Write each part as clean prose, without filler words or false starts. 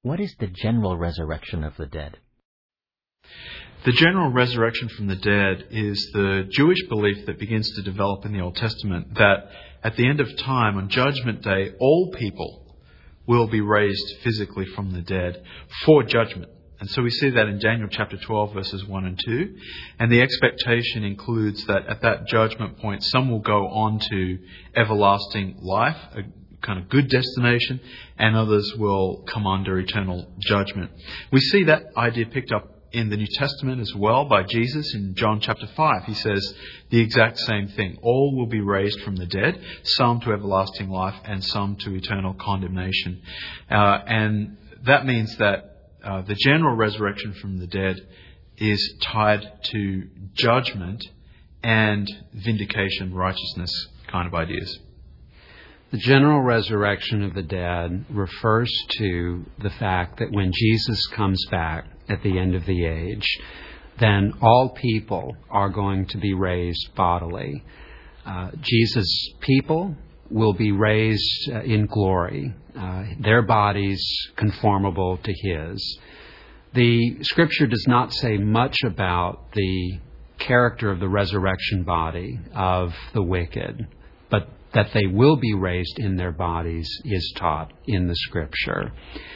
What is the general resurrection of the dead? The general resurrection from the dead is the Jewish belief that begins to develop in the Old Testament that at the end of time, on Judgment Day, all people will be raised physically from the dead for judgment. And so we see that in Daniel chapter 12, verses 1 and 2. And the expectation includes that at that judgment point, some will go on to everlasting life, a kind of good destination, and others will come under eternal judgment. We see that idea picked up in the New Testament as well by Jesus in John chapter 5. He says the exact same thing. All will be raised from the dead, some to everlasting life and some to eternal condemnation. And that means that the general resurrection from the dead is tied to judgment and vindication, righteousness kind of ideas. The general resurrection of the dead refers to the fact that when Jesus comes back at the end of the age, then all people are going to be raised bodily. Jesus' people will be raised in glory, their bodies conformable to His. The Scripture does not say much about the character of the resurrection body of the wicked, but that they will be raised in their bodies is taught in the Scripture.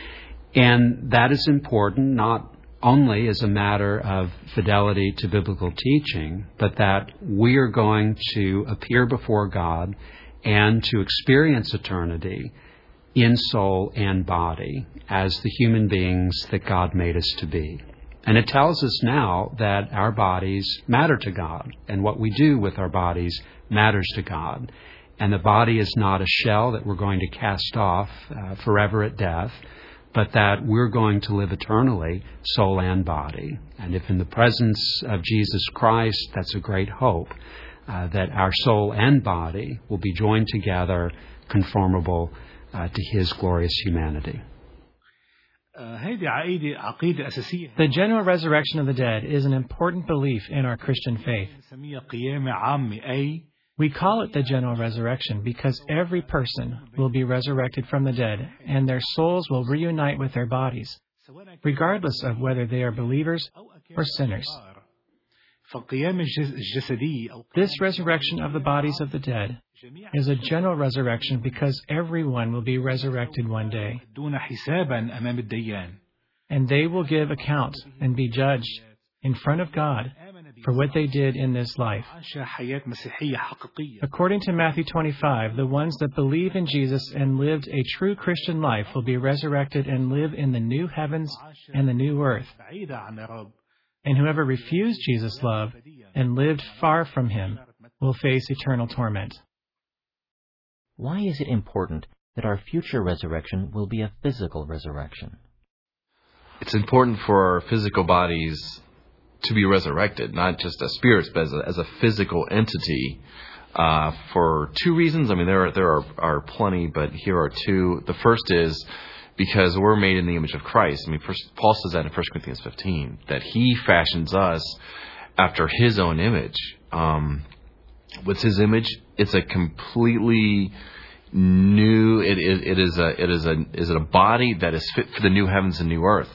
And that is important not only as a matter of fidelity to biblical teaching, but that we are going to appear before God and to experience eternity in soul and body as the human beings that God made us to be. And it tells us now that our bodies matter to God, and what we do with our bodies matters to God. And the body is not a shell that we're going to cast off forever at death, but that we're going to live eternally, soul and body. And if in the presence of Jesus Christ, that's a great hope, that our soul and body will be joined together, conformable to His glorious humanity. The general resurrection of the dead is an important belief in our Christian faith. We call it the general resurrection because every person will be resurrected from the dead, and their souls will reunite with their bodies, regardless of whether they are believers or sinners. This resurrection of the bodies of the dead is a general resurrection because everyone will be resurrected one day, and they will give account and be judged in front of God for what they did in this life. According to Matthew 25, the ones that believe in Jesus and lived a true Christian life will be resurrected and live in the new heavens and the new earth. And whoever refused Jesus' love and lived far from Him will face eternal torment. Why is it important that our future resurrection will be a physical resurrection? It's important for our physical bodies to be resurrected, not just as spirits, but as a physical entity, for two reasons. I mean, there are plenty, but here are two. The first is because we're made in the image of Christ. I mean, Paul says that in 1 Corinthians 15, that He fashions us after His own image. What's His image? It's a completely new. It is a body that is fit for the new heavens and new earth.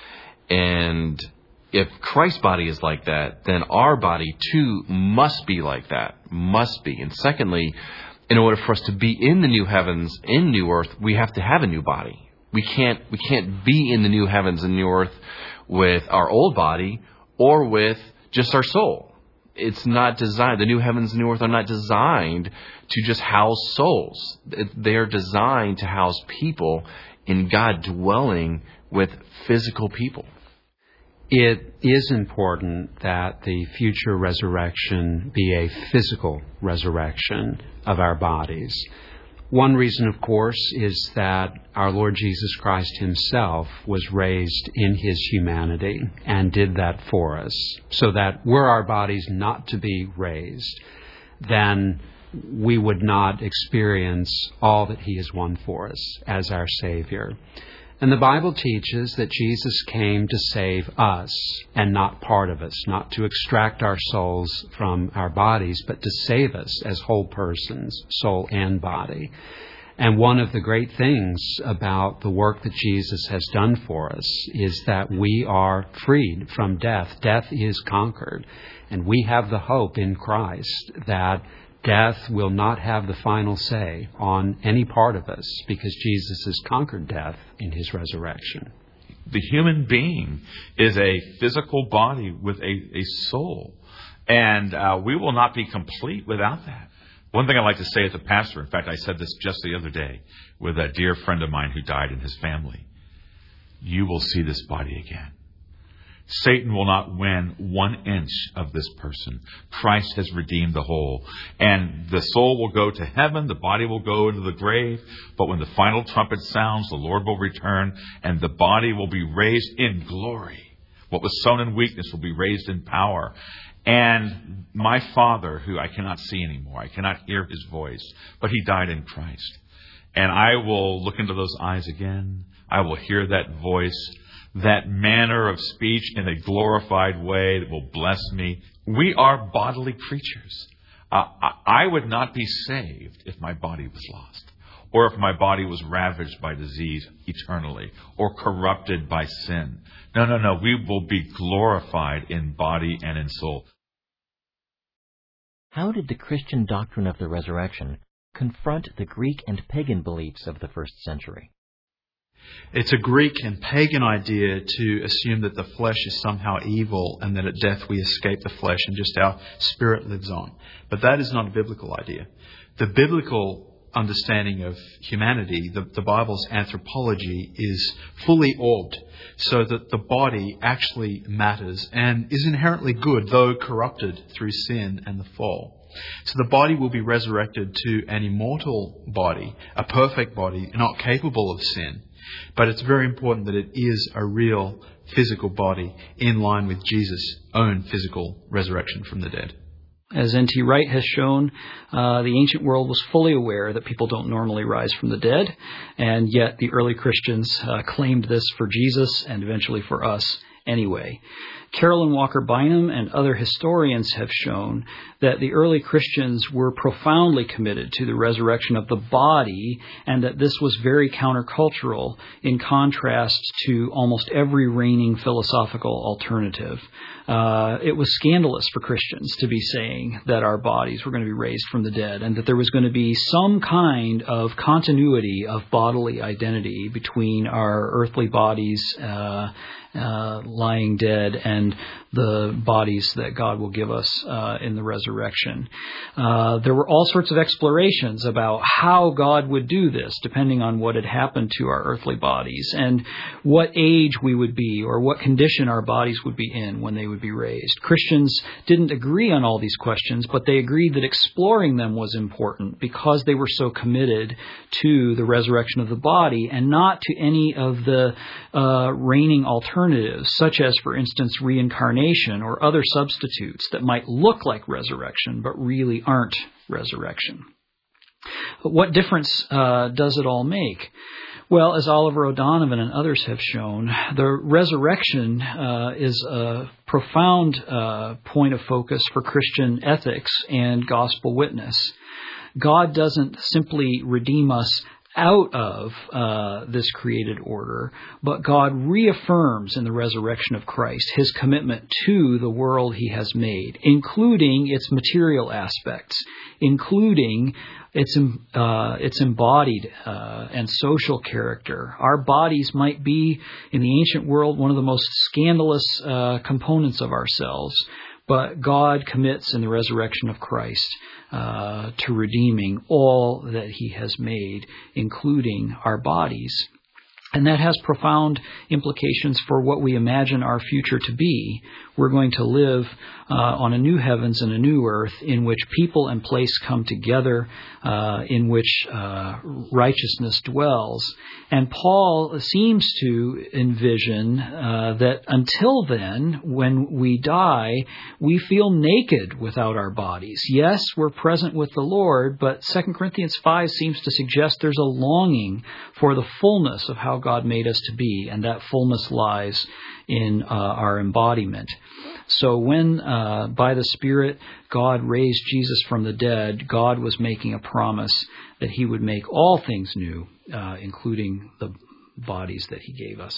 And if Christ's body is like that, then our body too must be like that. Must be. And secondly, in order for us to be in the new heavens and new earth, we have to have a new body. We can't be in the new heavens and new earth with our old body or with just our soul. It's not designed. The new heavens and new earth are not designed to just house souls. They are designed to house people in God dwelling with physical people. It is important that the future resurrection be a physical resurrection of our bodies. One reason, of course, is that our Lord Jesus Christ Himself was raised in His humanity and did that for us, so that were our bodies not to be raised, then we would not experience all that He has won for us as our Savior. And the Bible teaches that Jesus came to save us and not part of us, not to extract our souls from our bodies, but to save us as whole persons, soul and body. And one of the great things about the work that Jesus has done for us is that we are freed from death. Death is conquered. And we have the hope in Christ that death will not have the final say on any part of us because Jesus has conquered death in his resurrection. The human being is a physical body with a soul. And we will not be complete without that. One thing I like to say as a pastor, in fact, I said this just the other day with a dear friend of mine who died in his family. You will see this body again. Satan will not win 1 inch of this person. Christ has redeemed the whole. And the soul will go to heaven, the body will go into the grave, but when the final trumpet sounds, the Lord will return, and the body will be raised in glory. What was sown in weakness will be raised in power. And my Father, who I cannot see anymore, I cannot hear his voice, but he died in Christ. And I will look into those eyes again. I will hear that voice, that manner of speech in a glorified way that will bless me. We are bodily creatures. I would not be saved if my body was lost, or if my body was ravaged by disease eternally, or corrupted by sin. No. We will be glorified in body and in soul. How did the Christian doctrine of the resurrection confront the Greek and pagan beliefs of the first century? It's a Greek and pagan idea to assume that the flesh is somehow evil and that at death we escape the flesh and just our spirit lives on. But that is not a biblical idea. The biblical understanding of humanity, the Bible's anthropology, is fully orbed so that the body actually matters and is inherently good, though corrupted through sin and the fall. So the body will be resurrected to an immortal body, a perfect body, not capable of sin. But it's very important that it is a real physical body in line with Jesus' own physical resurrection from the dead. As N.T. Wright has shown, the ancient world was fully aware that people don't normally rise from the dead, and yet the early Christians claimed this for Jesus and eventually for us anyway. Carolyn Walker Bynum and other historians have shown that the early Christians were profoundly committed to the resurrection of the body, and that this was very countercultural in contrast to almost every reigning philosophical alternative. It was scandalous for Christians to be saying that our bodies were going to be raised from the dead, and that there was going to be some kind of continuity of bodily identity between our earthly bodies lying dead and the bodies that God will give us in the resurrection. There were all sorts of explorations about how God would do this, depending on what had happened to our earthly bodies and what age we would be or what condition our bodies would be in when they would be raised. Christians didn't agree on all these questions, but they agreed that exploring them was important because they were so committed to the resurrection of the body and not to any of the reigning alternatives, such as, for instance, reincarnation or other substitutes that might look like resurrection but really aren't resurrection. But what difference does it all make? Well, as Oliver O'Donovan and others have shown, the resurrection is a profound point of focus for Christian ethics and gospel witness. God doesn't simply redeem us out of this created order, but God reaffirms in the resurrection of Christ his commitment to the world he has made, including its material aspects, including its embodied and social character. Our bodies might be, in the ancient world, one of the most scandalous components of ourselves, but God commits in the resurrection of Christ to redeeming all that he has made, including our bodies. And that has profound implications for what we imagine our future to be. We're going to live on a new heavens and a new earth in which people and place come together, in which righteousness dwells. And Paul seems to envision that until then, when we die, we feel naked without our bodies. Yes, we're present with the Lord, but 2 Corinthians 5 seems to suggest there's a longing for the fullness of how God made us to be, and that fullness lies in our embodiment. So when, by the Spirit, God raised Jesus from the dead, God was making a promise that He would make all things new, including the bodies that He gave us.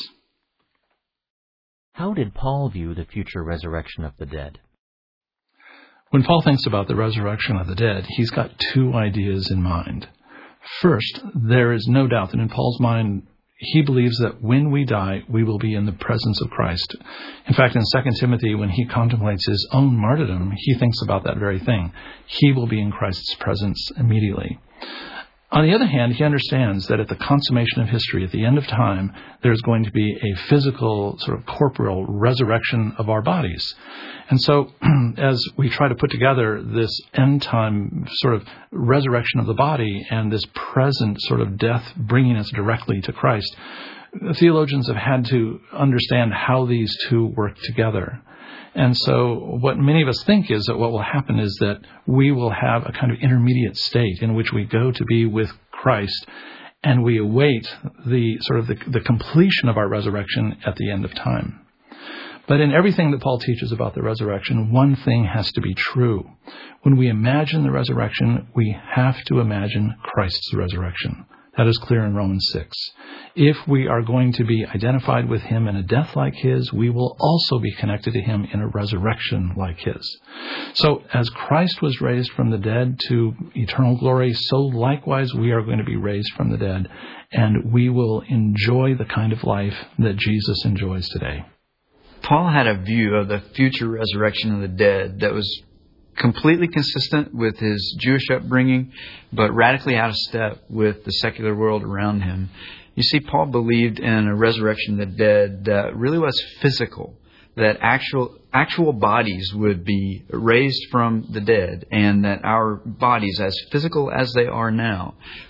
How did Paul view the future resurrection of the dead? When Paul thinks about the resurrection of the dead, he's got two ideas in mind. First, there is no doubt that in Paul's mind, he believes that when we die, we will be in the presence of Christ. In fact, in 2 Timothy, when he contemplates his own martyrdom, he thinks about that very thing. He will be in Christ's presence immediately. On the other hand, he understands that at the consummation of history, at the end of time, there's going to be a physical, sort of corporeal resurrection of our bodies. And so, as we try to put together this end-time sort of resurrection of the body and this present sort of death bringing us directly to Christ, theologians have had to understand how these two work together. And so what many of us think is that what will happen is that we will have a kind of intermediate state in which we go to be with Christ and we await the sort of the completion of our resurrection at the end of time. But in everything that Paul teaches about the resurrection, one thing has to be true. When we imagine the resurrection, we have to imagine Christ's resurrection. That is clear in Romans 6. If we are going to be identified with Him in a death like His, we will also be connected to Him in a resurrection like His. So as Christ was raised from the dead to eternal glory, so likewise we are going to be raised from the dead, and we will enjoy the kind of life that Jesus enjoys today. Paul had a view of the future resurrection of the dead that was completely consistent with his Jewish upbringing, but radically out of step with the secular world around him. You see, Paul believed in a resurrection of the dead that really was physical, that actual bodies would be raised from the dead, and that our bodies, as physical as they are now,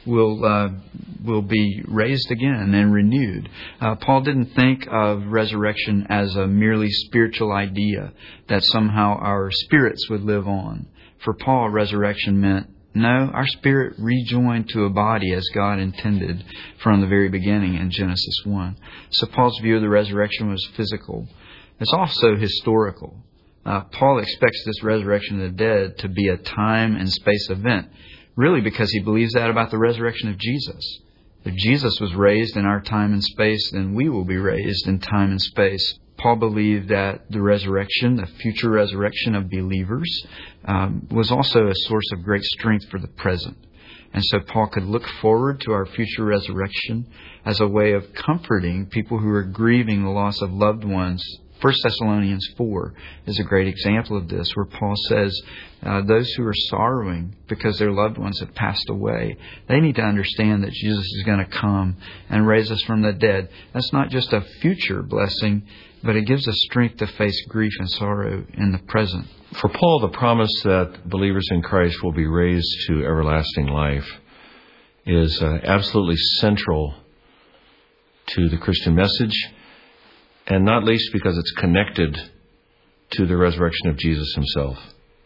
will be raised again and renewed. Paul didn't think of resurrection as a merely spiritual idea, that somehow our spirits would live on. For Paul, resurrection meant, no, our spirit rejoined to a body as God intended from the very beginning in Genesis 1. So Paul's view of the resurrection was physical. It's also historical. Paul expects this resurrection of the dead to be a time and space event, really because he believes that about the resurrection of Jesus. If Jesus was raised in our time and space, then we will be raised in time and space. Paul believed that the resurrection, the future resurrection of believers, was also a source of great strength for the present. And so Paul could look forward to our future resurrection as a way of comforting people who are grieving the loss of loved ones. 1 Thessalonians 4 is a great example of this, where Paul says those who are sorrowing because their loved ones have passed away, they need to understand that Jesus is going to come and raise us from the dead. That's not just a future blessing, but it gives us strength to face grief and sorrow in the present. For Paul, the promise that believers in Christ will be raised to everlasting life is absolutely central to the Christian message, and not least because it's connected to the resurrection of Jesus Himself.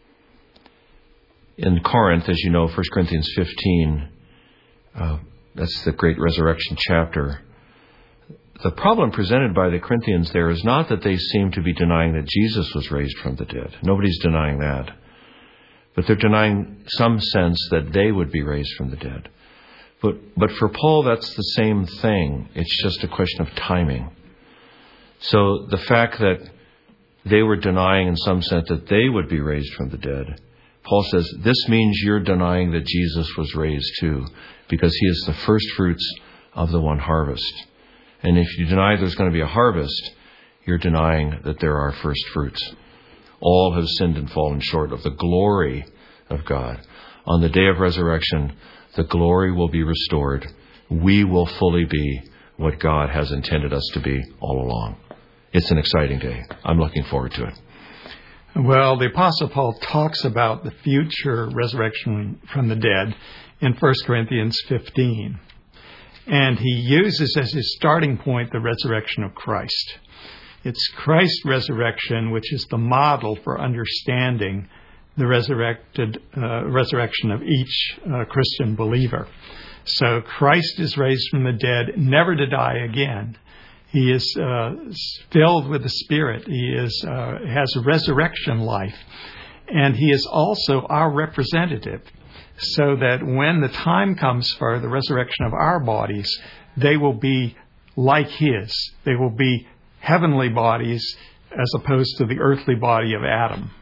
In Corinth, as you know, 1 Corinthians 15, that's the great resurrection chapter. The problem presented by the Corinthians there is not that they seem to be denying that Jesus was raised from the dead. Nobody's denying that. But they're denying some sense that they would be raised from the dead. But for Paul, that's the same thing. It's just a question of timing. So the fact that they were denying in some sense that they would be raised from the dead, Paul says, this means you're denying that Jesus was raised too, because He is the first fruits of the one harvest. And if you deny there's going to be a harvest, you're denying that there are first fruits. All have sinned and fallen short of the glory of God. On the day of resurrection, the glory will be restored. We will fully be what God has intended us to be all along. It's an exciting day. I'm looking forward to it. Well, the Apostle Paul talks about the future resurrection from the dead in 1 Corinthians 15. And he uses as his starting point the resurrection of Christ. It's Christ's resurrection which is the model for understanding the resurrection of each Christian believer. So Christ is raised from the dead, never to die again. He is filled with the Spirit. He has a resurrection life. And He is also our representative, so that when the time comes for the resurrection of our bodies, they will be like His. They will be heavenly bodies as opposed to the earthly body of Adam.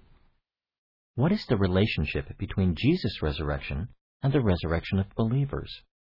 What is the relationship between Jesus' resurrection and the resurrection of believers?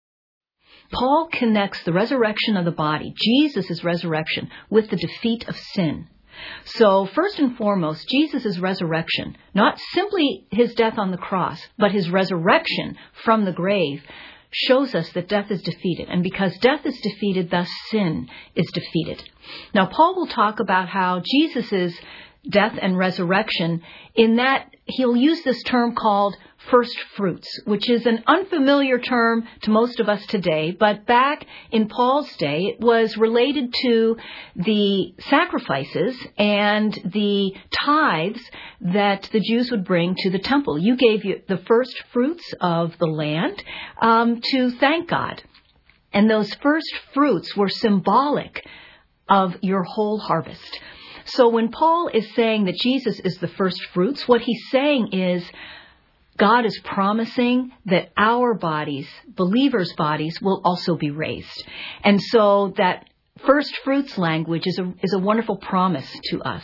Paul connects the resurrection of the body, Jesus' resurrection, with the defeat of sin. So, first and foremost, Jesus' resurrection, not simply His death on the cross, but His resurrection from the grave, shows us that death is defeated. And because death is defeated, thus sin is defeated. Now, Paul will talk about how Jesus' death and resurrection, in that he'll use this term called first fruits, which is an unfamiliar term to most of us today, but back in Paul's day, it was related to the sacrifices and the tithes that the Jews would bring to the temple. You gave the first fruits of the land to thank God. And those first fruits were symbolic of your whole harvest. So when Paul is saying that Jesus is the first fruits, what he's saying is God is promising that our bodies, believers' bodies, will also be raised. And so that first fruits language is a wonderful promise to us.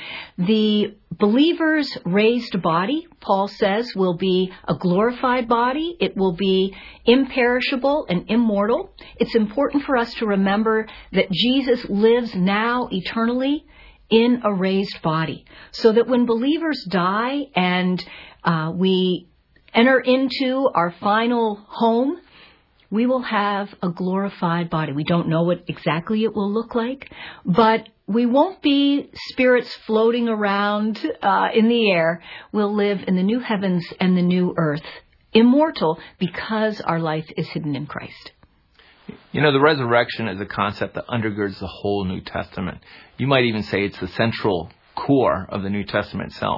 The believer's raised body, Paul says, will be a glorified body. It will be imperishable and immortal. It's important for us to remember that Jesus lives now eternally in a raised body, so that when believers die and we enter into our final home, we will have a glorified body. We don't know what exactly it will look like, but we won't be spirits floating around in the air. We'll live in the new heavens and the new earth, immortal, because our life is hidden in Christ. You know, the resurrection is a concept that undergirds the whole New Testament. You might even say it's the central core of the New Testament itself.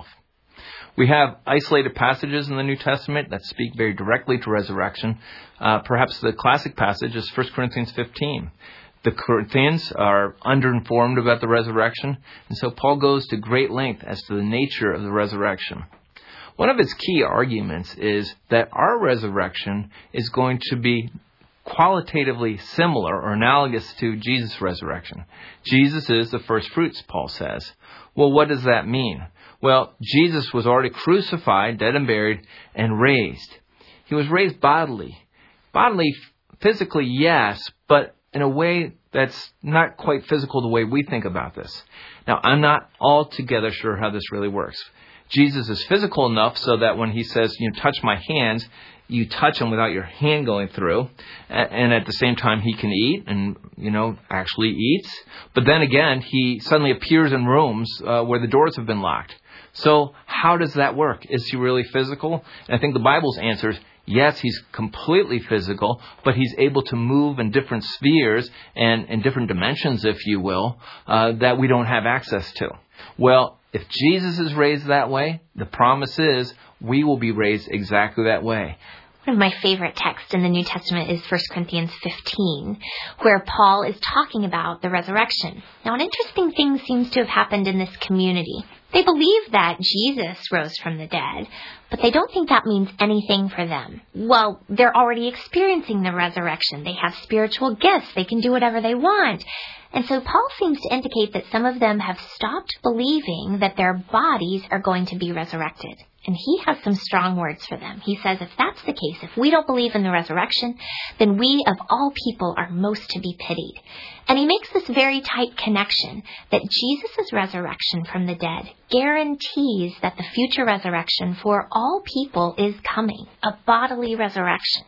We have isolated passages in the New Testament that speak very directly to resurrection. Perhaps the classic passage is 1 Corinthians 15. The Corinthians are underinformed about the resurrection, and so Paul goes to great length as to the nature of the resurrection. One of his key arguments is that our resurrection is going to be qualitatively similar or analogous to Jesus' resurrection. Jesus is the first fruits, Paul says. Well, what does that mean? Well, Jesus was already crucified, dead and buried, and raised. He was raised bodily. Bodily, physically, yes, but in a way that's not quite physical the way we think about this. Now, I'm not altogether sure how this really works. Jesus is physical enough so that when He says, touch my hands, you touch Him without your hand going through. And at the same time, He can eat and, actually eats. But then again, He suddenly appears in rooms where the doors have been locked. So how does that work? Is He really physical? And I think the Bible's answer is, yes, He's completely physical, but He's able to move in different spheres and in different dimensions, if you will, that we don't have access to. Well, if Jesus is raised that way, the promise is we will be raised exactly that way. One of my favorite texts in the New Testament is 1 Corinthians 15, where Paul is talking about the resurrection. Now, an interesting thing seems to have happened in this community. They believe that Jesus rose from the dead, but they don't think that means anything for them. Well, they're already experiencing the resurrection. They have spiritual gifts. They can do whatever they want. And so Paul seems to indicate that some of them have stopped believing that their bodies are going to be resurrected. And he has some strong words for them. He says, if that's the case, if we don't believe in the resurrection, then we of all people are most to be pitied. And he makes this very tight connection that Jesus' resurrection from the dead guarantees that the future resurrection for all people is coming, a bodily resurrection.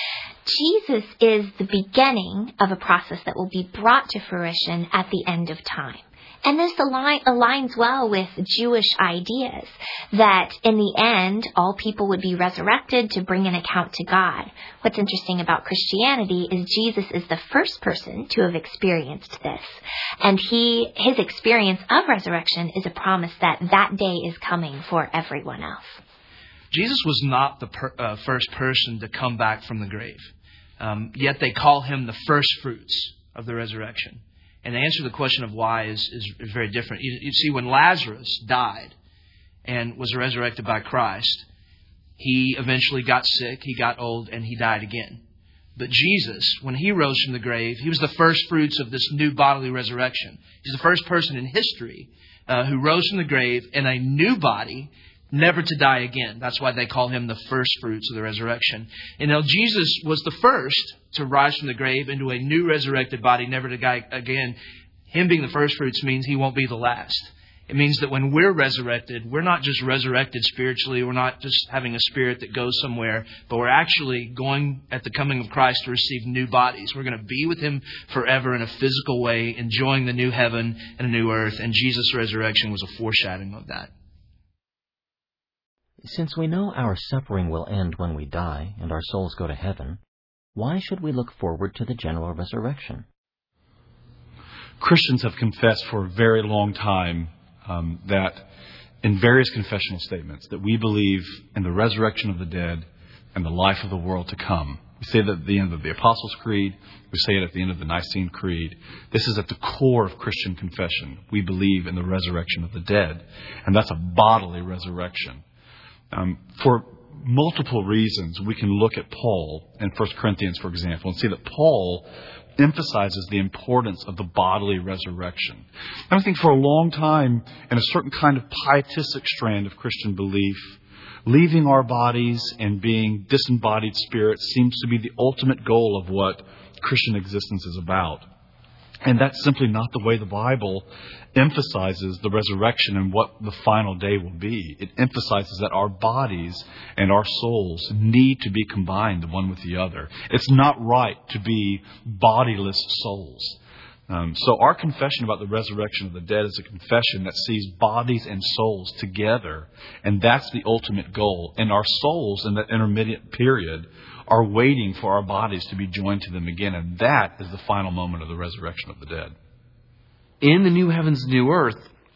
Jesus is the beginning of a process that will be brought to fruition at the end of time. And this aligns well with Jewish ideas that in the end, all people would be resurrected to bring an account to God. What's interesting about Christianity is Jesus is the first person to have experienced this. And his experience of resurrection is a promise that that day is coming for everyone else. Jesus was not the first person to come back from the grave. Yet they call him the first fruits of the resurrection. And the answer to the question of why is very different. You see, when Lazarus died and was resurrected by Christ, he eventually got sick, he got old, and he died again. But Jesus, when he rose from the grave, he was the first fruits of this new bodily resurrection. He's the first person in history who rose from the grave in a new body, never to die again. That's why they call him the first fruits of the resurrection. And now Jesus was the first to rise from the grave into a new resurrected body, never to die again. Him being the first fruits means he won't be the last. It means that when we're resurrected, we're not just resurrected spiritually. We're not just having a spirit that goes somewhere, but we're actually going at the coming of Christ to receive new bodies. We're going to be with Him forever in a physical way, enjoying the new heaven and a new earth. And Jesus' resurrection was a foreshadowing of that. Since we know our suffering will end when we die and our souls go to heaven, why should we look forward to the general resurrection? Christians have confessed for a very long time that in various confessional statements that we believe in the resurrection of the dead and the life of the world to come. We say that at the end of the Apostles' Creed. We say it at the end of the Nicene Creed. This is at the core of Christian confession. We believe in the resurrection of the dead, and that's a bodily resurrection. For multiple reasons, we can look at Paul in 1 Corinthians, for example, and see that Paul emphasizes the importance of the bodily resurrection. And I think for a long time, in a certain kind of pietistic strand of Christian belief, leaving our bodies and being disembodied spirits seems to be the ultimate goal of what Christian existence is about. And that's simply not the way the Bible emphasizes the resurrection and what the final day will be. It emphasizes that our bodies and our souls need to be combined, the one with the other. It's not right to be bodiless souls. So our confession about the resurrection of the dead is a confession that sees bodies and souls together, and that's the ultimate goal. And our souls in that intermediate period are waiting for our bodies to be joined to them again, and that is the final moment of the resurrection of the dead. In the new heavens, new earth,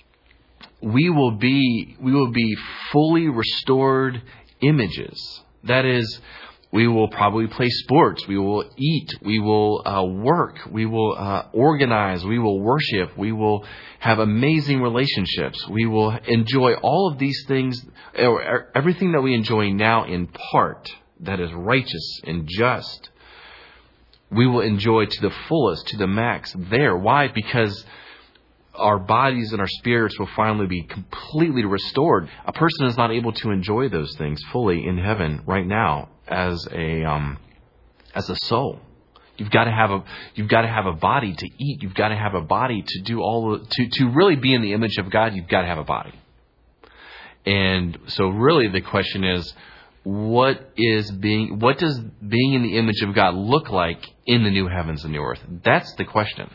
we will be fully restored images. That is, we will probably play sports. We will eat. We will work. We will organize. We will worship. We will have amazing relationships. We will enjoy all of these things, or everything that we enjoy now in part, that is righteous and just. We will enjoy to the fullest, to the max there. Why? Because our bodies and our spirits will finally be completely restored. A person is not able to enjoy those things fully in heaven right now as a soul. You've got to have a body to eat. You've got to have a body to do to really be in the image of God. You've got to have a body. And so really the question is, what does being in the image of God look like in the new heavens and new earth? That's the question.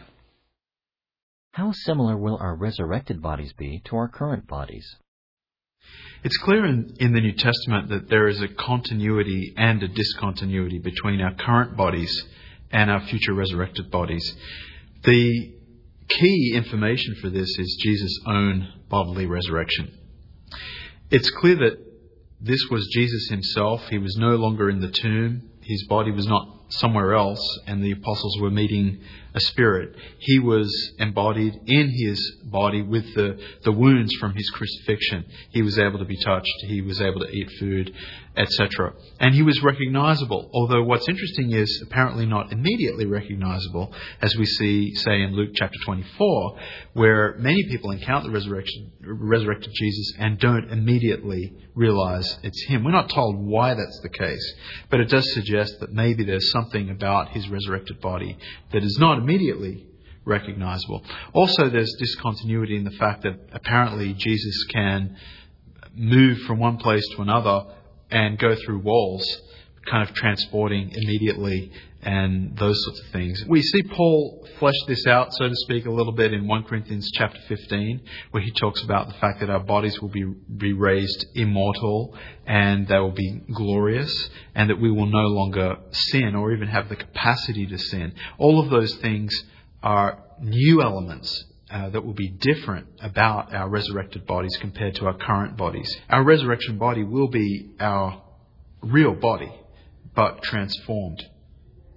How similar will our resurrected bodies be to our current bodies? It's clear in the New Testament that there is a continuity and a discontinuity between our current bodies and our future resurrected bodies. The key information for this is Jesus' own bodily resurrection. It's clear that this was Jesus himself. He was no longer in the tomb. His body was not somewhere else, and the apostles were meeting a spirit. He was embodied in his body with the wounds from his crucifixion. He was able to be touched. He was able to eat food, etc. And he was recognizable, although what's interesting is apparently not immediately recognizable, as we see, say, in Luke chapter 24, where many people encounter the resurrected Jesus and don't immediately realize it's him. We're not told why that's the case, but it does suggest that maybe there's something about his resurrected body that is not immediately recognizable. Also, there's discontinuity in the fact that apparently Jesus can move from one place to another and go through walls, kind of transporting immediately and those sorts of things. We see Paul flesh this out, so to speak, a little bit in 1 Corinthians chapter 15, where he talks about the fact that our bodies will be raised immortal and they will be glorious, and that we will no longer sin or even have the capacity to sin. All of those things are new elements that will be different about our resurrected bodies compared to our current bodies. Our resurrection body will be our real body, but transformed.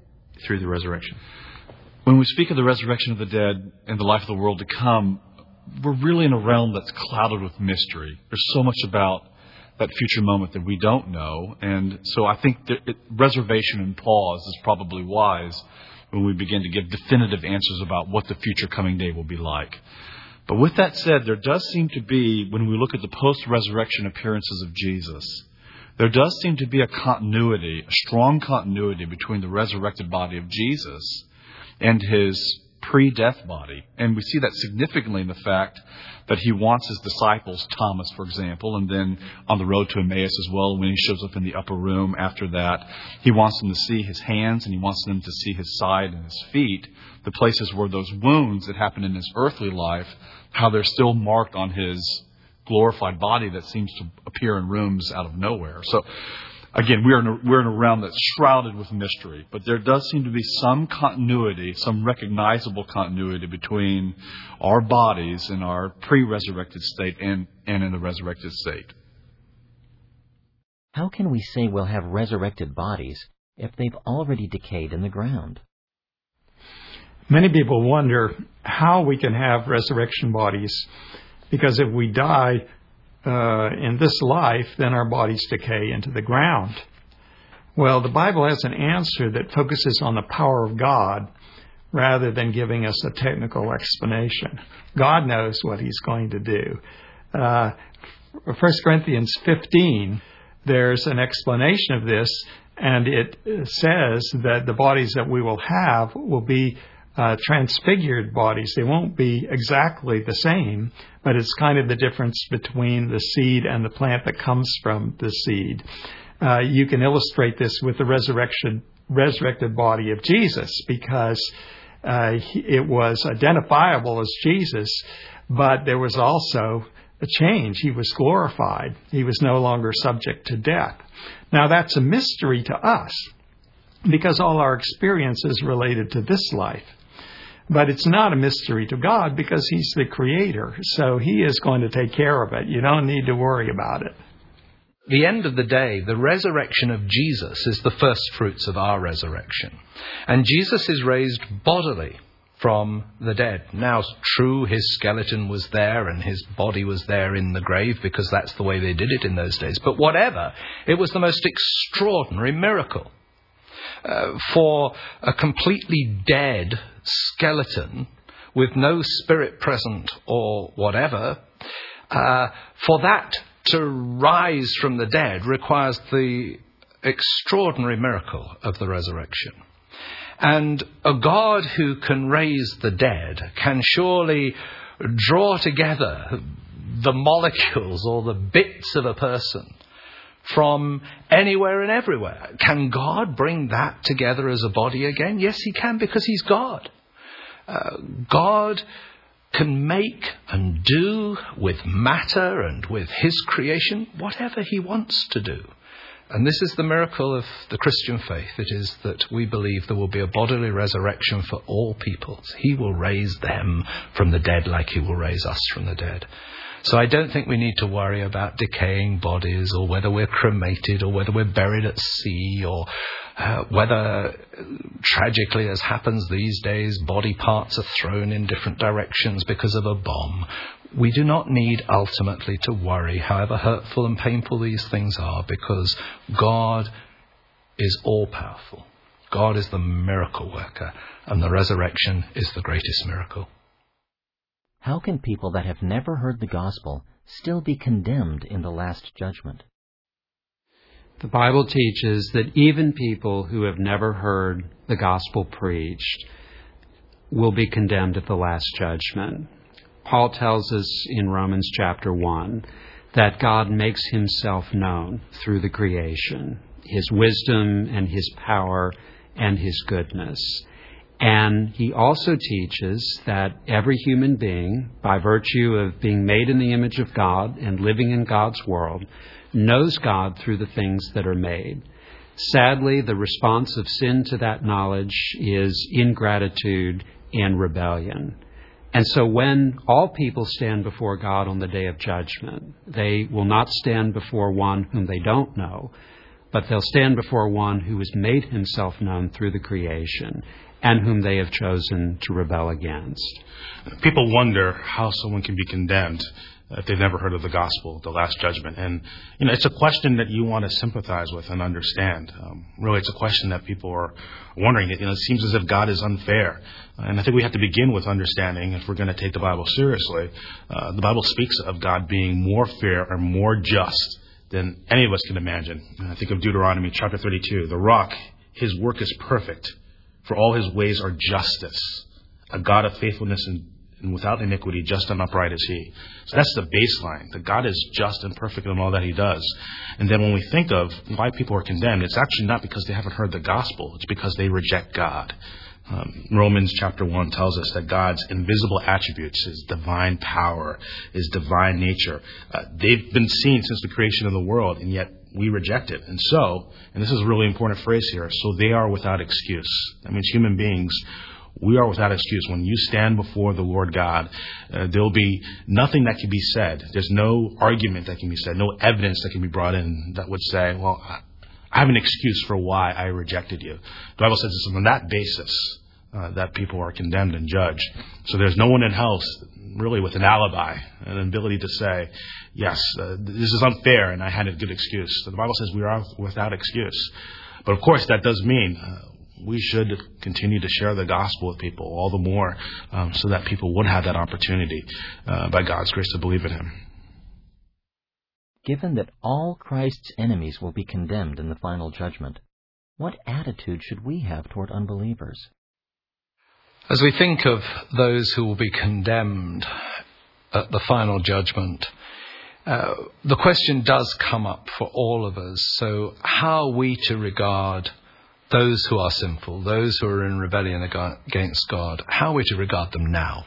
through the resurrection? When we speak of the resurrection of the dead and the life of the world to come, we're really in a realm that's clouded with mystery. There's so much about that future moment that we don't know. And so I think that reservation and pause is probably wise when we begin to give definitive answers about what the future coming day will be like. But with that said, there does seem to be, when we look at the post-resurrection appearances of Jesus, there does seem to be a continuity, a strong continuity between the resurrected body of Jesus and his pre-death body. And we see that significantly in the fact that he wants his disciples, Thomas, for example, and then on the road to Emmaus as well, when he shows up in the upper room after that, he wants them to see his hands and he wants them to see his side and his feet, the places where those wounds that happened in his earthly life, how they're still marked on his glorified body that seems to appear in rooms out of nowhere. So again, we're in a realm that's shrouded with mystery, but there does seem to be some continuity, some recognizable continuity between our bodies in our pre-resurrected state and in the resurrected state. How can we say we'll have resurrected bodies if they've already decayed in the ground? Many people wonder how we can have resurrection bodies, because if we die in this life, then our bodies decay into the ground. Well, the Bible has an answer that focuses on the power of God rather than giving us a technical explanation. God knows what he's going to do. 1 Corinthians 15, there's an explanation of this, and it says that the bodies that we will have will be transfigured bodies. They won't be exactly the same, but it's kind of the difference between the seed and the plant that comes from the seed. You can illustrate this with the resurrected body of Jesus, because it was identifiable as Jesus, but there was also a change. He was glorified. He was no longer subject to death. Now that's a mystery to us, because all our experience is related to this life. But it's not a mystery to God, because he's the creator. So he is going to take care of it. You don't need to worry about it. The end of the day, the resurrection of Jesus is the first fruits of our resurrection. And Jesus is raised bodily from the dead. Now, true, his skeleton was there and his body was there in the grave, because that's the way they did it in those days. But whatever, it was the most extraordinary miracle. For a completely dead skeleton with no spirit present or whatever, for that to rise from the dead requires the extraordinary miracle of the resurrection. And a God who can raise the dead can surely draw together the molecules or the bits of a person from anywhere and everywhere. Can God bring that together as a body again? Yes, he can, because he's God. God can make and do with matter and with his creation whatever he wants to do. And this is the miracle of the Christian faith. It is that we believe there will be a bodily resurrection for all peoples. He will raise them from the dead like he will raise us from the dead. So I don't think we need to worry about decaying bodies, or whether we're cremated, or whether we're buried at sea, or whether, tragically as happens these days, body parts are thrown in different directions because of a bomb. We do not need ultimately to worry, however hurtful and painful these things are, because God is all-powerful. God is the miracle worker, and the resurrection is the greatest miracle. How can people that have never heard the gospel still be condemned in the last judgment? The Bible teaches that even people who have never heard the gospel preached will be condemned at the last judgment. Paul tells us in Romans chapter 1 that God makes himself known through the creation, his wisdom and his power and his goodness. And he also teaches that every human being, by virtue of being made in the image of God and living in God's world, knows God through the things that are made. Sadly, the response of sin to that knowledge is ingratitude and rebellion. And so when all people stand before God on the day of judgment, they will not stand before one whom they don't know, but they'll stand before one who has made himself known through the creation and whom they have chosen to rebel against. People wonder how someone can be condemned if they've never heard of the gospel, the last judgment. And, it's a question that you want to sympathize with and understand. Really, it's a question that people are wondering. It seems as if God is unfair. And I think we have to begin with understanding, if we're going to take the Bible seriously, the Bible speaks of God being more fair or more just than any of us can imagine. And I think of Deuteronomy chapter 32. The rock, his work is perfect, for all his ways are justice. A God of faithfulness and without iniquity, just and upright is he. So that's the baseline, that God is just and perfect in all that he does. And then when we think of why people are condemned, it's actually not because they haven't heard the gospel. It's because they reject God. Romans chapter 1 tells us that God's invisible attributes, his divine power, his divine nature, they've been seen since the creation of the world, and yet we reject it. And so, and this is a really important phrase here, so they are without excuse. That means human beings, we are without excuse. When you stand before the Lord God, there'll be nothing that can be said. There's no argument that can be said, no evidence that can be brought in that would say, well, I have an excuse for why I rejected you. The Bible says it's on that basis that people are condemned and judged. So there's no one in hell really with an alibi, an ability to say, yes, this is unfair and I had a good excuse. So the Bible says we are without excuse. But of course that does mean we should continue to share the gospel with people all the more so that people would have that opportunity by God's grace to believe in him. Given that all Christ's enemies will be condemned in the final judgment, what attitude should we have toward unbelievers? As we think of those who will be condemned at the final judgment, the question does come up for all of us. So how are we to regard those who are sinful, those who are in rebellion against God? How are we to regard them now?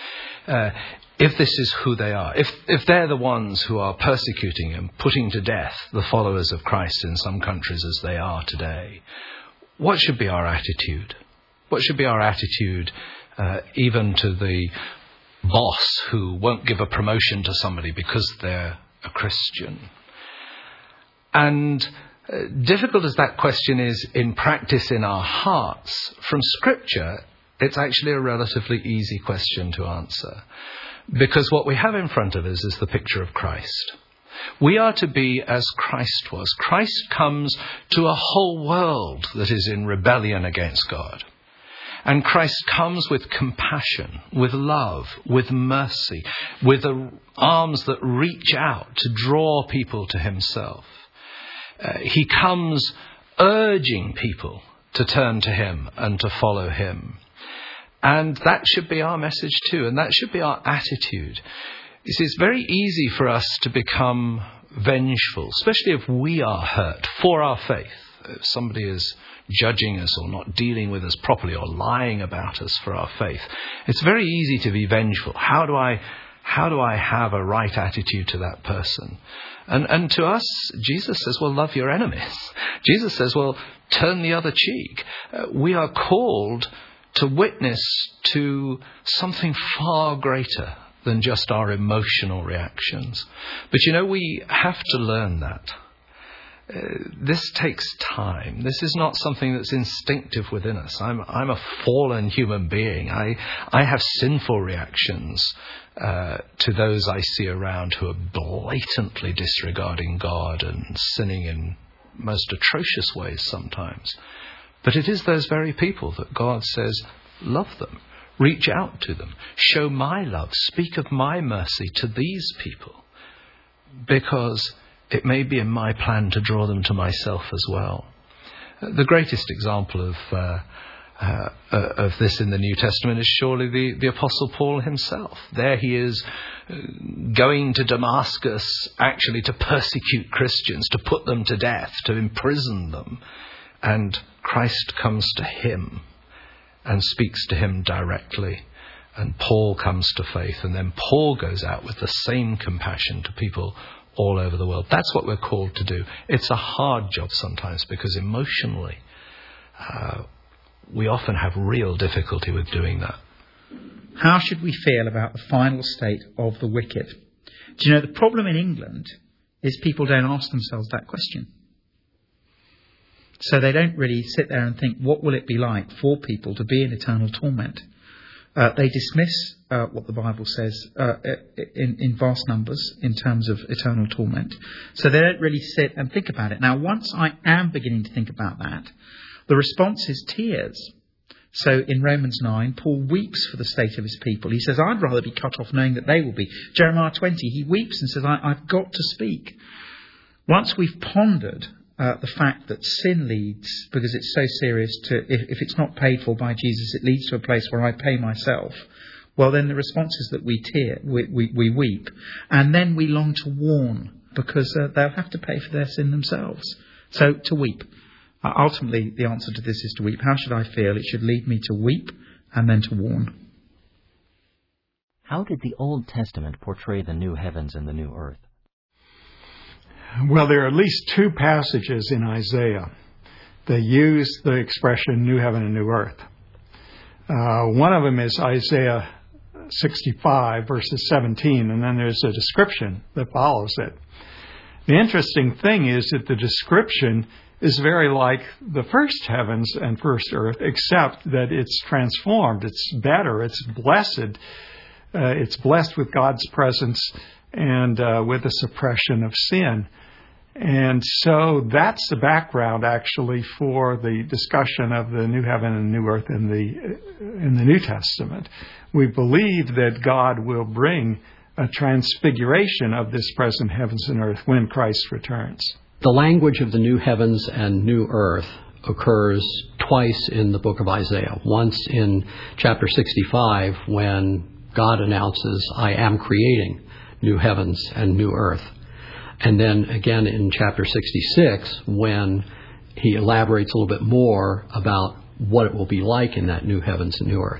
If this is who they are, if they're the ones who are persecuting and putting to death the followers of Christ in some countries as they are today, what should be our attitude? What should be our attitude even to the boss who won't give a promotion to somebody because they're a Christian? And difficult as that question is in practice in our hearts, from Scripture, it's actually a relatively easy question to answer. Because what we have in front of us is the picture of Christ. We are to be as Christ was. Christ comes to a whole world that is in rebellion against God. And Christ comes with compassion, with love, with mercy, with arms that reach out to draw people to himself. He comes urging people to turn to him and to follow him. And that should be our message too, and that should be our attitude. You see, it's very easy for us to become vengeful, especially if we are hurt for our faith. If somebody is judging us or not dealing with us properly or lying about us for our faith, it's very easy to be vengeful. How do I have a right attitude to that person? And to us, Jesus says, well, love your enemies. Jesus says, well, turn the other cheek. We are called to witness to something far greater than just our emotional reactions. But we have to learn that. This takes time. This is not something that's instinctive within us. I'm a fallen human being. I have sinful reactions to those I see around who are blatantly disregarding God and sinning in most atrocious ways sometimes. But it is those very people that God says, love them, reach out to them, show my love, speak of my mercy to these people, because it may be in my plan to draw them to myself as well. The greatest example of this in the New Testament is surely the Apostle Paul himself. There he is going to Damascus actually to persecute Christians, to put them to death, to imprison them. And Christ comes to him and speaks to him directly. And Paul comes to faith. And then Paul goes out with the same compassion to people all over the world. That's what we're called to do. It's a hard job sometimes because emotionally we often have real difficulty with doing that. How should we feel about the final state of the wicked? Do you know, the problem in England is people don't ask themselves that question. So they don't really sit there and think, what will it be like for people to be in eternal torment? They dismiss what the Bible says in vast numbers in terms of eternal torment. So they don't really sit and think about it. Now, once I am beginning to think about that, the response is tears. So in Romans 9, Paul weeps for the state of his people. He says, I'd rather be cut off knowing that they will be. Jeremiah 20, he weeps and says, I've got to speak. Once we've pondered the fact that sin leads, because it's so serious, to if it's not paid for by Jesus, it leads to a place where I pay myself. Well, then the response is that we weep. And then we long to warn, because they'll have to pay for their sin themselves. So to weep. Ultimately, the answer to this is to weep. How should I feel? It should lead me to weep and then to warn. How did the Old Testament portray the new heavens and the new earth? Well, there are at least two passages in Isaiah that use the expression new heaven and new earth. One of them is Isaiah 65, verses 17, and then there's a description that follows it. The interesting thing is that the description is very like the first heavens and first earth, except that it's transformed, it's better, it's blessed. It's blessed with God's presence and with the suppression of sin. And so that's the background, actually, for the discussion of the new heaven and new earth in the New Testament. We believe that God will bring a transfiguration of this present heavens and earth when Christ returns. The language of the new heavens and new earth occurs twice in the book of Isaiah. Once in chapter 65, when God announces, I am creating new heavens and new earth. And then again in chapter 66, when he elaborates a little bit more about what it will be like in that new heavens and new earth.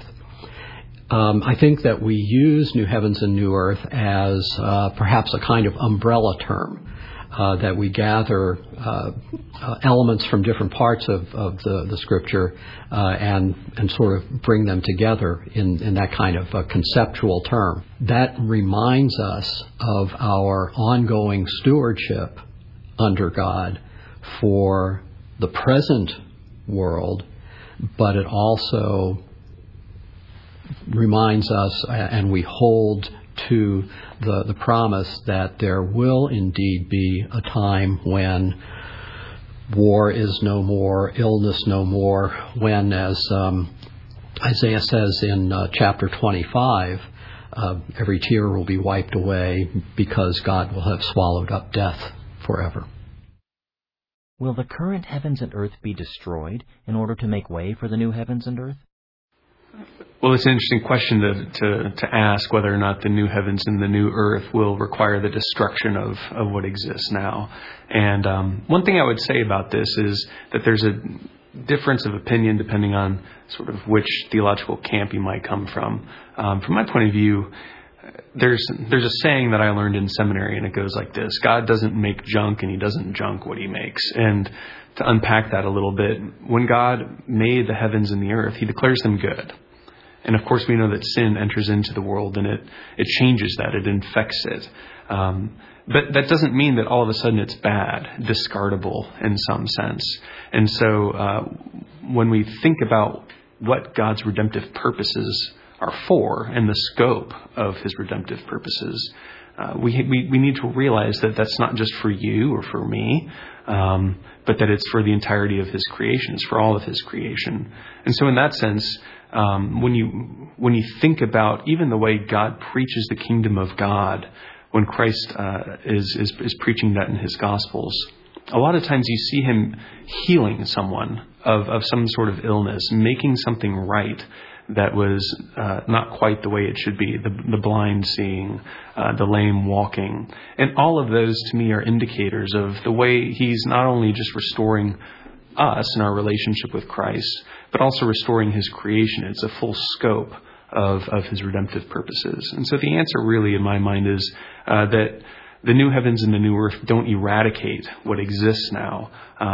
I think that we use new heavens and new earth as perhaps a kind of umbrella term. That we gather elements from different parts of the Scripture and sort of bring them together in that kind of conceptual term. That reminds us of our ongoing stewardship under God for the present world, but it also reminds us, and we hold to the promise that there will indeed be a time when war is no more, illness no more, when, as Isaiah says in chapter 25, every tear will be wiped away because God will have swallowed up death forever. Will the current heavens and earth be destroyed in order to make way for the new heavens and earth? Well, it's an interesting question to ask whether or not the new heavens and the new earth will require the destruction of what exists now. And one thing I would say about this is that there's a difference of opinion depending on sort of which theological camp you might come from. From my point of view, there's a saying that I learned in seminary, and it goes like this: God doesn't make junk, and He doesn't junk what He makes. And to unpack that a little bit, when God made the heavens and the earth, He declares them good. And of course, we know that sin enters into the world and it changes that, it infects it. But that doesn't mean that all of a sudden it's bad, discardable in some sense. And so when we think about what God's redemptive purposes are for and the scope of His redemptive purposes, we need to realize that that's not just for you or for me, but that it's for the entirety of His creation. It's for all of His creation. And so in that sense, when you think about even the way God preaches the kingdom of God, when Christ is preaching that in His Gospels, a lot of times you see Him healing someone of some sort of illness, making something right that was not quite the way it should be, the blind seeing, the lame walking. And all of those to me are indicators of the way He's not only just restoring us in our relationship with Christ, but also restoring His creation. It's a full scope of His redemptive purposes. And so the answer really in my mind is that the new heavens and the new earth don't eradicate what exists now.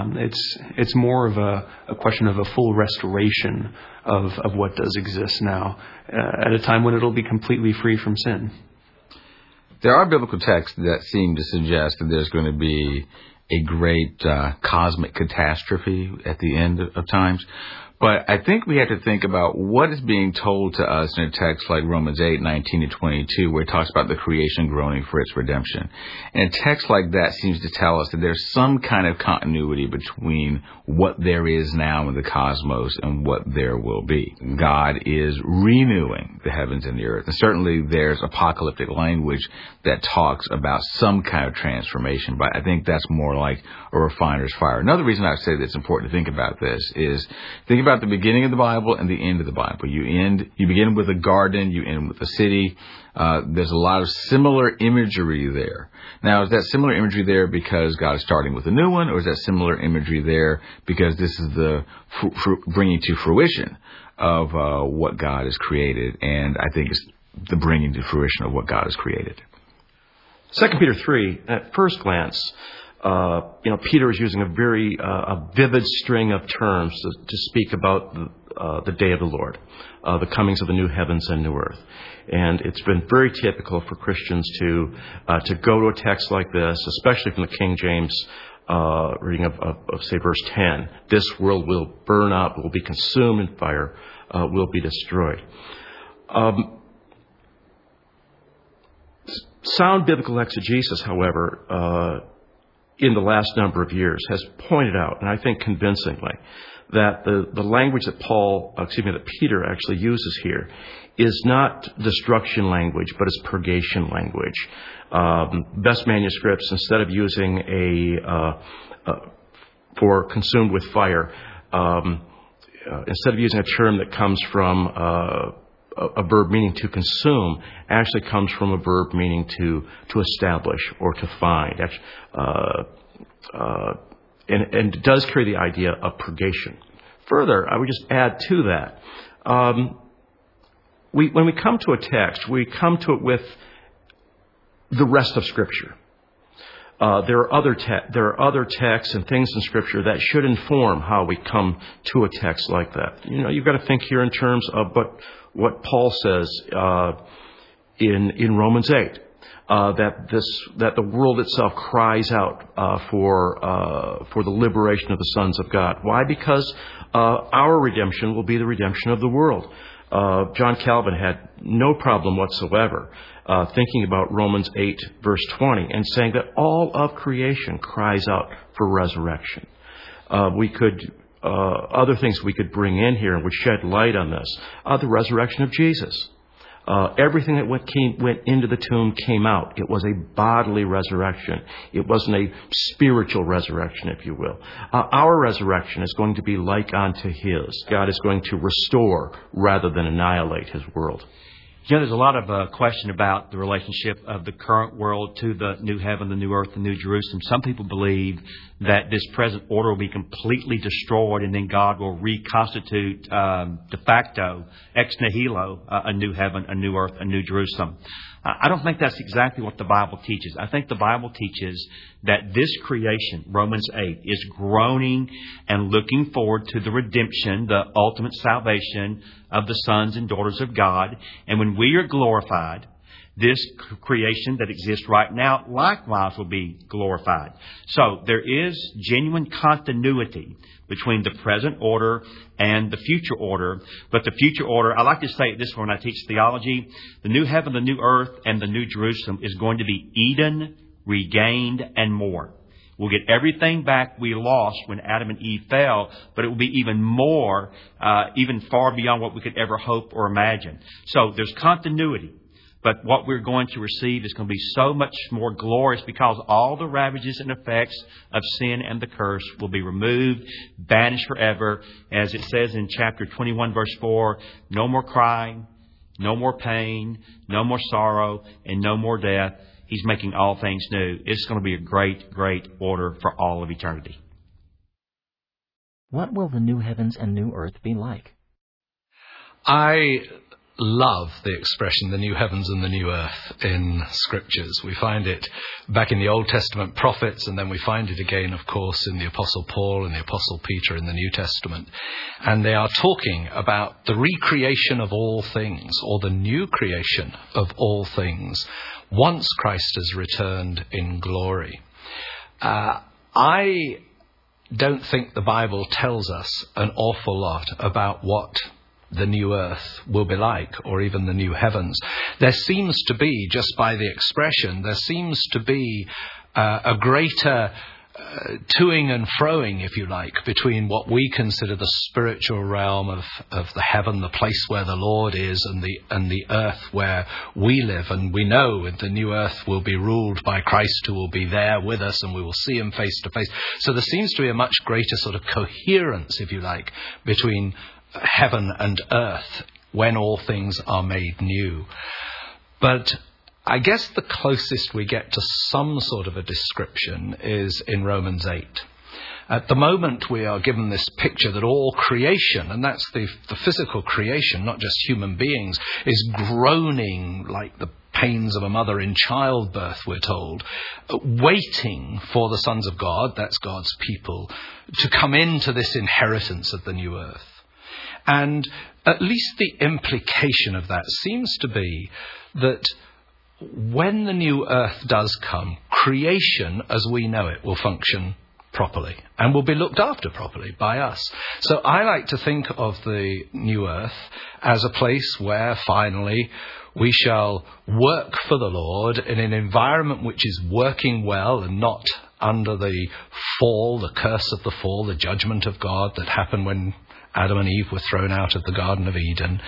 It's more of a question of a full restoration of what does exist now at a time when it'll be completely free from sin. There are biblical texts that seem to suggest that there's going to be a great cosmic catastrophe at the end of times. But I think we have to think about what is being told to us in a text like Romans 8:19-22, where it talks about the creation groaning for its redemption. And a text like that seems to tell us that there's some kind of continuity between what there is now in the cosmos and what there will be. God is renewing the heavens and the earth. And certainly there's apocalyptic language that talks about some kind of transformation, but I think that's more like a refiner's fire. Another reason I say that it's important to think about this is think about the beginning of the Bible and the end of the Bible. You begin with a garden, you end with a city. There's a lot of similar imagery there. Now, is that similar imagery there because God is starting with a new one, or is that similar imagery there because this is the bringing to fruition of what God has created? And I think it's the bringing to fruition of what God has created. 2 Peter 3, at first glance, Peter is using a very vivid string of terms to speak about the day of the Lord, the comings of the new heavens and new earth. And it's been very typical for Christians to go to a text like this, especially from the King James reading of, say, verse 10. This world will burn up, will be consumed in fire, will be destroyed. Sound biblical exegesis, however, in the last number of years has pointed out, and I think convincingly, that the language that Peter actually uses here is not destruction language, but is purgation language. Best manuscripts, instead of using for consumed with fire, instead of using a term that comes from a verb meaning to consume, actually comes from a verb meaning to establish or to find. And it does carry the idea of purgation. Further, I would just add to that, when we come to a text, we come to it with the rest of Scripture. There are other texts and things in Scripture that should inform how we come to a text like that. You've got to think here in terms of what Paul says in Romans 8, that the world itself cries out for the liberation of the sons of God. Why? Because our redemption will be the redemption of the world. John Calvin had no problem whatsoever thinking about Romans 8, verse 20, and saying that all of creation cries out for resurrection. Other things we could bring in here and would shed light on this. The resurrection of Jesus. Everything that went into the tomb came out. It was a bodily resurrection. It wasn't a spiritual resurrection, if you will. Our resurrection is going to be like unto His. God is going to restore rather than annihilate His world. There's a lot of question about the relationship of the current world to the new heaven, the new earth, the new Jerusalem. Some people believe that this present order will be completely destroyed and then God will reconstitute de facto, ex nihilo, a new heaven, a new earth, a new Jerusalem. I don't think that's exactly what the Bible teaches. I think the Bible teaches that this creation, Romans 8, is groaning and looking forward to the redemption, the ultimate salvation of the sons and daughters of God. And when we are glorified, this creation that exists right now likewise will be glorified. So there is genuine continuity between the present order and the future order. But the future order, I like to say it this way when I teach theology, the new heaven, the new earth, and the new Jerusalem is going to be Eden, regained, and more. We'll get everything back we lost when Adam and Eve fell, but it will be even more, even far beyond what we could ever hope or imagine. So there's continuity. But what we're going to receive is going to be so much more glorious because all the ravages and effects of sin and the curse will be removed, banished forever. As it says in chapter 21, verse 4, no more crying, no more pain, no more sorrow, and no more death. He's making all things new. It's going to be a great, great order for all of eternity. What will the new heavens and new earth be like? I love the expression the new heavens and the new earth in Scriptures. We find it back in the Old Testament prophets, and then we find it again, of course, in the Apostle Paul and the Apostle Peter in the New Testament. And they are talking about the recreation of all things, or the new creation of all things, once Christ has returned in glory. I don't think the Bible tells us an awful lot about what the new earth will be like, or even the new heavens. There seems to be, just by the expression, there seems to be a greater toing and froing, if you like, between what we consider the spiritual realm of the heaven, the place where the Lord is, and the earth where we live. And we know the new earth will be ruled by Christ, who will be there with us, and we will see him face to face. So there seems to be a much greater sort of coherence, if you like, between heaven and earth when all things are made new. But I guess the closest we get to some sort of a description is in Romans 8. At the moment we are given this picture that all creation, and that's the physical creation, not just human beings, is groaning like the pains of a mother in childbirth, we're told, waiting for the sons of God, that's God's people, to come into this inheritance of the new earth. And at least the implication of that seems to be that when the new earth does come, creation as we know it will function properly and will be looked after properly by us. So I like to think of the new earth as a place where finally we shall work for the Lord in an environment which is working well and not under the fall, the curse of the fall, the judgment of God that happened when Adam and Eve were thrown out of the Garden of Eden,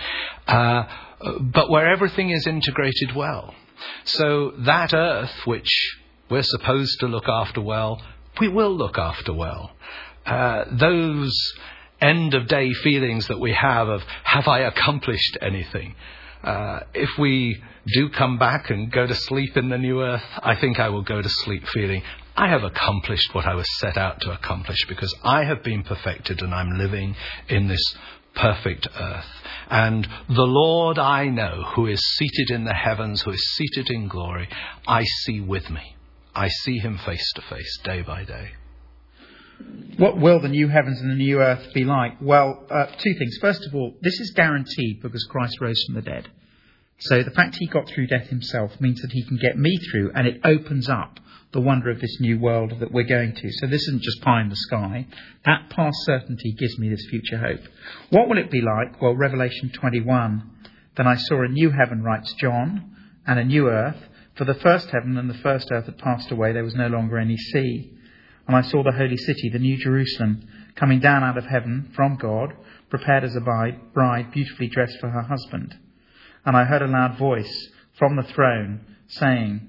but where everything is integrated well. So that earth, which we're supposed to look after well, we will look after well. Those end-of-day feelings that we have of, have I accomplished anything? If we do come back and go to sleep in the new earth, I think I will go to sleep feeling, I have accomplished what I was set out to accomplish because I have been perfected and I'm living in this perfect earth. And the Lord I know, who is seated in the heavens, who is seated in glory, I see with me. I see him face to face, day by day. What will the new heavens and the new earth be like? Well, two things. First of all, this is guaranteed because Christ rose from the dead. So the fact he got through death himself means that he can get me through, and it opens up the wonder of this new world that we're going to. So this isn't just pie in the sky. That past certainty gives me this future hope. What will it be like? Well, Revelation 21. Then I saw a new heaven, writes John, and a new earth. For the first heaven and the first earth had passed away. There was no longer any sea. And I saw the holy city, the new Jerusalem, coming down out of heaven from God, prepared as a bride beautifully dressed for her husband. And I heard a loud voice from the throne saying,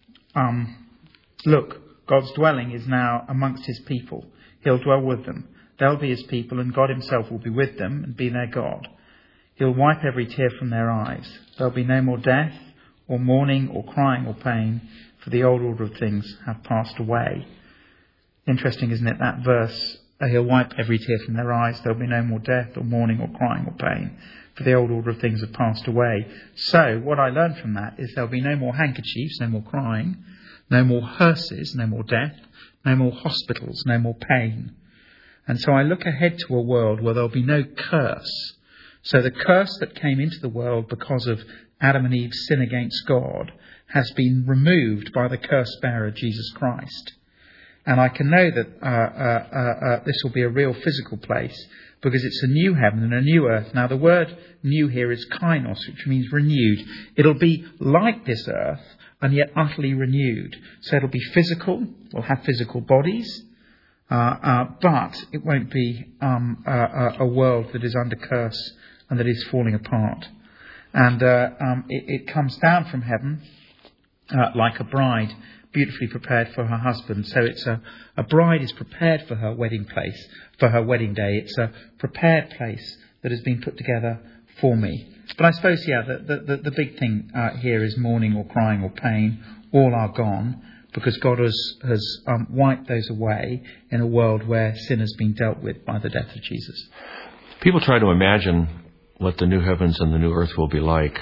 Look, God's dwelling is now amongst his people. He'll dwell with them. They'll be his people, and God himself will be with them and be their God. He'll wipe every tear from their eyes. There'll be no more death, or mourning, or crying, or pain, for the old order of things have passed away. Interesting, isn't it, that verse? He'll wipe every tear from their eyes. There'll be no more death, or mourning, or crying, or pain, for the old order of things have passed away. So, what I learned from that is there'll be no more handkerchiefs, no more crying, no more hearses, no more death, no more hospitals, no more pain. And so I look ahead to a world where there'll be no curse. So the curse that came into the world because of Adam and Eve's sin against God has been removed by the curse bearer, Jesus Christ. And I can know that this will be a real physical place because it's a new heaven and a new earth. Now the word new here is kainos, which means renewed. It'll be like this earth and yet utterly renewed. So it'll be physical, we'll have physical bodies, but it won't be a world that is under curse and that is falling apart. And it comes down from heaven like a bride, beautifully prepared for her husband. So it's a bride is prepared for her wedding place, for her wedding day. It's a prepared place that has been put together for me. But I suppose, the big thing here is mourning or crying or pain. All are gone because God has wiped those away in a world where sin has been dealt with by the death of Jesus. People try to imagine what the new heavens and the new earth will be like.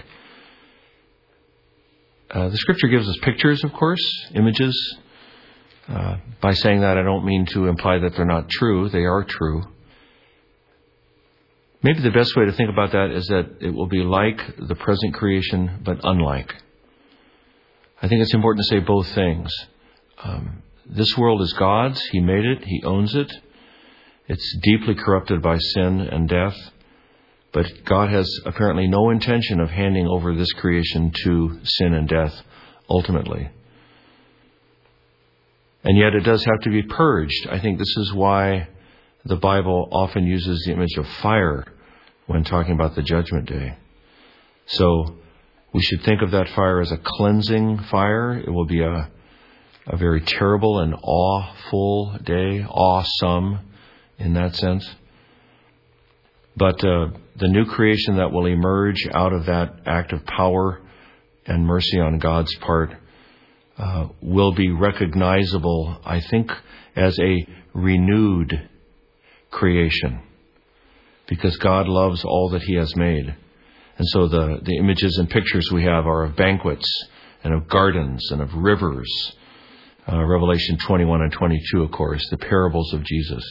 The Scripture gives us pictures, of course, images. By saying that, I don't mean to imply that they're not true. They are true. Maybe the best way to think about that is that it will be like the present creation, but unlike. I think it's important to say both things. This world is God's. He made it. He owns it. It's deeply corrupted by sin and death. But God has apparently no intention of handing over this creation to sin and death ultimately. And yet it does have to be purged. I think this is why the Bible often uses the image of fire when talking about the judgment day. So we should think of that fire as a cleansing fire. It will be a very terrible and awful day, awesome in that sense. But the new creation that will emerge out of that act of power and mercy on God's part will be recognizable, I think, as a renewed creation, because God loves all that He has made. And so the images and pictures we have are of banquets and of gardens and of rivers. Revelation 21 and 22, of course, the parables of Jesus.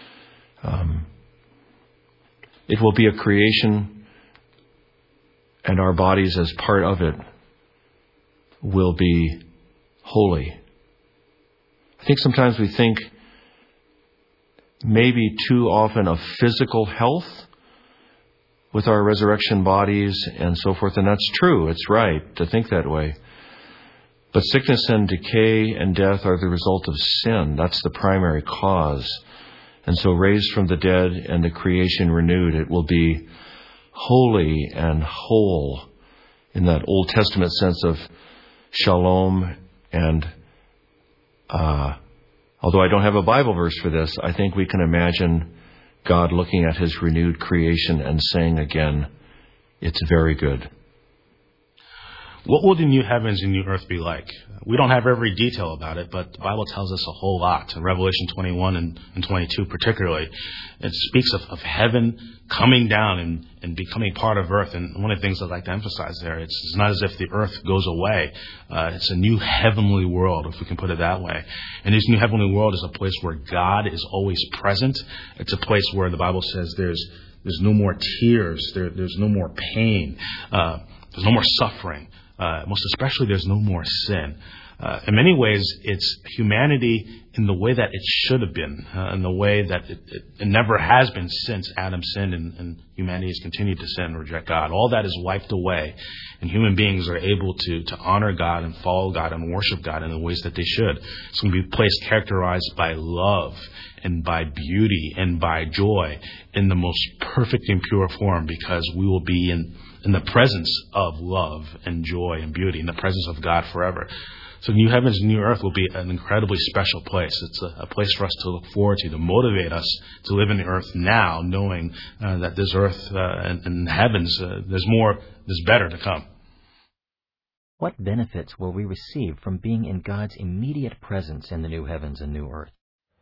It will be a creation, and our bodies as part of it will be holy. I think sometimes we think maybe too often of physical health with our resurrection bodies and so forth, and that's true. It's right to think that way. But sickness and decay and death are the result of sin. That's the primary cause. And so raised from the dead and the creation renewed, it will be holy and whole in that Old Testament sense of shalom. And although I don't have a Bible verse for this, I think we can imagine God looking at His renewed creation and saying again, it's very good. What will the new heavens and new earth be like? We don't have every detail about it, but the Bible tells us a whole lot. In Revelation 21 and 22 particularly, it speaks of heaven coming down and becoming part of earth. And one of the things I'd like to emphasize there, it's not as if the earth goes away. It's a new heavenly world, if we can put it that way. And this new heavenly world is a place where God is always present. It's a place where the Bible says there's no more tears, there's no more pain, there's no more suffering. Most especially, there's no more sin. In many ways, it's humanity in the way that it should have been, in the way that it never has been since Adam sinned and humanity has continued to sin and reject God. All that is wiped away, and human beings are able to honor God and follow God and worship God in the ways that they should. It's going to be a place characterized by love and by beauty and by joy in the most perfect and pure form, because we will be in the presence of love and joy and beauty, in the presence of God forever. So new heavens and new earth will be an incredibly special place. It's a place for us to look forward to motivate us to live in the earth now, knowing that this earth and heavens, there's better to come. What benefits will we receive from being in God's immediate presence in the new heavens and new earth?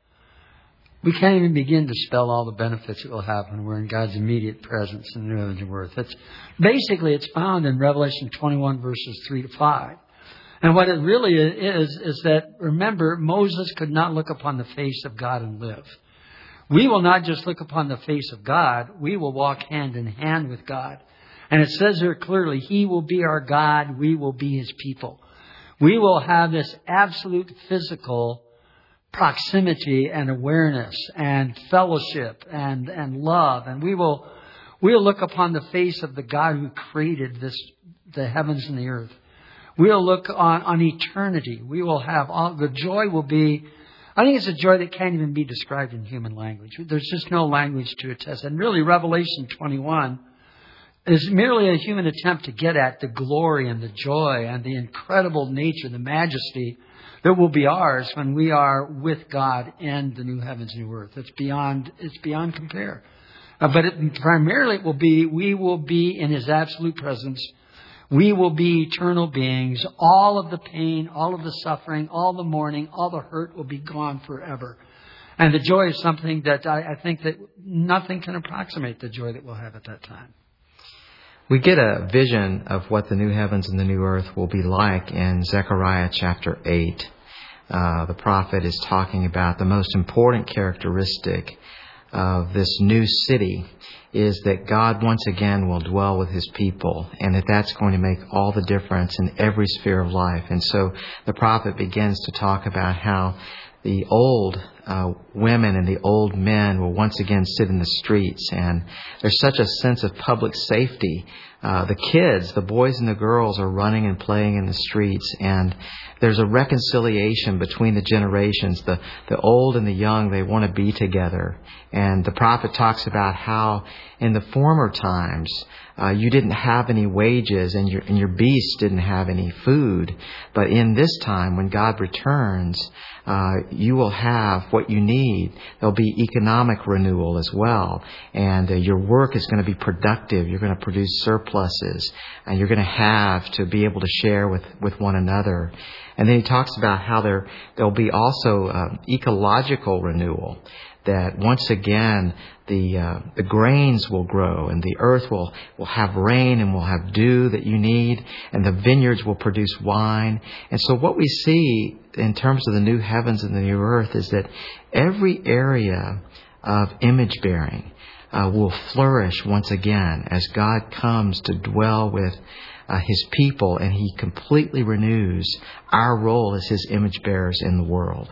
We can't even begin to spell all the benefits that will happen when we're in God's immediate presence in the new heavens and new earth. It's found in Revelation 21 verses 3 to 5. And what it really is that, remember, Moses could not look upon the face of God and live. We will not just look upon the face of God, we will walk hand in hand with God. And it says here clearly, He will be our God, we will be His people. We will have this absolute physical proximity and awareness and fellowship and love. And we'll look upon the face of the God who created the heavens and the earth. We'll look on eternity. We will have the joy will be, I think it's a joy that can't even be described in human language. There's just no language to attest. And really Revelation 21 is merely a human attempt to get at the glory and the joy and the incredible nature, the majesty that will be ours when we are with God in the new heavens and new earth. It's beyond compare. But primarily it will be, we will be in His absolute presence. We will be eternal beings. All of the pain, all of the suffering, all the mourning, all the hurt will be gone forever. And the joy is something that I think that nothing can approximate the joy that we'll have at that time. We get a vision of what the new heavens and the new earth will be like in Zechariah chapter 8. The prophet is talking about the most important characteristic of this new city is that God once again will dwell with His people, and that that's going to make all the difference in every sphere of life. And so the prophet begins to talk about how the old women and the old men will once again sit in the streets, and there's such a sense of public safety. The kids, the boys and the girls, are running and playing in the streets, and there's a reconciliation between the generations. The old and the young, they want to be together. And the prophet talks about how in the former times you didn't have any wages, and your beasts didn't have any food. But in this time, when God returns, you will have what you need. There'll be economic renewal as well. And your work is going to be productive. You're going to produce surpluses. And you're going to have to be able to share with one another. And then he talks about how there'll be also ecological renewal. That once again the grains will grow, and the earth will have rain and will have dew that you need, and the vineyards will produce wine. And so what we see in terms of the new heavens and the new earth is that every area of image bearing will flourish once again as God comes to dwell with His people, and He completely renews our role as His image bearers in the world.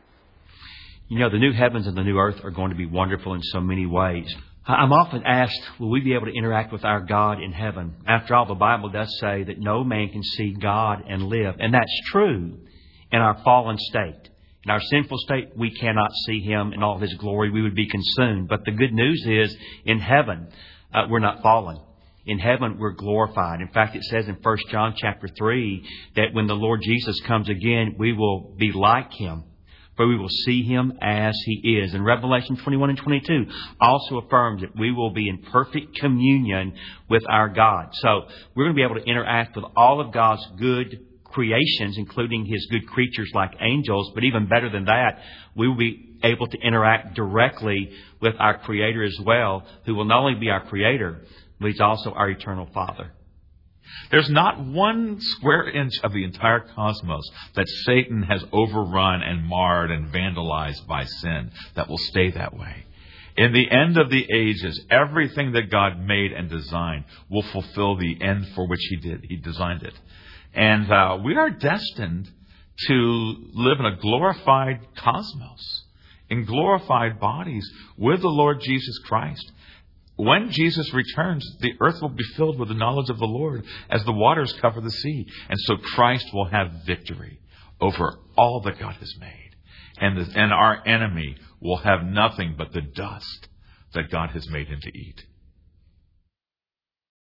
You know, the new heavens and the new earth are going to be wonderful in so many ways. I'm often asked, will we be able to interact with our God in heaven? After all, the Bible does say that no man can see God and live. And that's true in our fallen state. In our sinful state, we cannot see Him in all His glory. We would be consumed. But the good news is, in heaven, we're not fallen. In heaven, we're glorified. In fact, it says in 1 John chapter 3 that when the Lord Jesus comes again, we will be like Him, for we will see Him as He is. And Revelation 21 and 22 also affirms that we will be in perfect communion with our God. So we're going to be able to interact with all of God's good creations, including His good creatures like angels. But even better than that, we will be able to interact directly with our Creator as well, who will not only be our Creator, but He's also our eternal Father. There's not one square inch of the entire cosmos that Satan has overrun and marred and vandalized by sin that will stay that way. In the end of the ages, everything that God made and designed will fulfill the end for which He designed it. And we are destined to live in a glorified cosmos, in glorified bodies with the Lord Jesus Christ. When Jesus returns, the earth will be filled with the knowledge of the Lord as the waters cover the sea. And so Christ will have victory over all that God has made. And our enemy will have nothing but the dust that God has made him to eat.